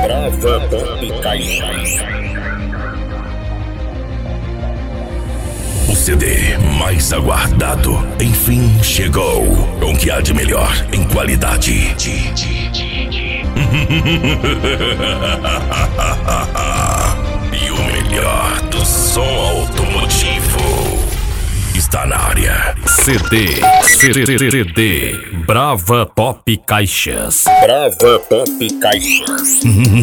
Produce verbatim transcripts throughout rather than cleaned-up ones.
Brava Pop Caixas. O C D mais aguardado, enfim, chegou. Com o que há de melhor em qualidade. E o melhor do som automotivo está na área. C D, C D, Brava Pop Caixas. Brava Pop Caixas.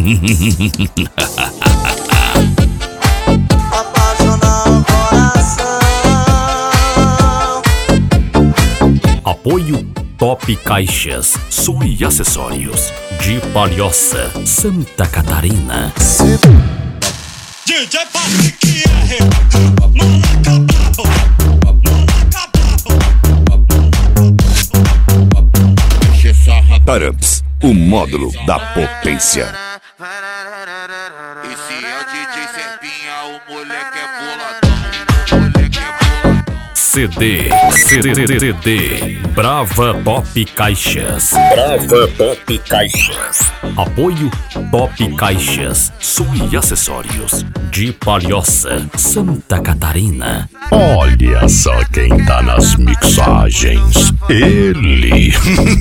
Apoio Top Caixas, som e acessórios de Palhoça, Santa Catarina. D J Patrick é Malaca Brabo, Malaca Brabo. Taramps, o módulo da potência. Esse é o D J Serpinha, o moleque é boladão, o moleque é boladão. C D, C D, Brava Pop Caixas. Brava Pop Caixas. Apoio Top Caixas, som e acessórios de Palhoça, Santa Catarina. Olha só quem tá nas mixagens. Ele.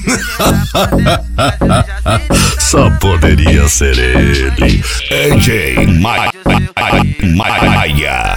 Só poderia ser ele. D J Maia.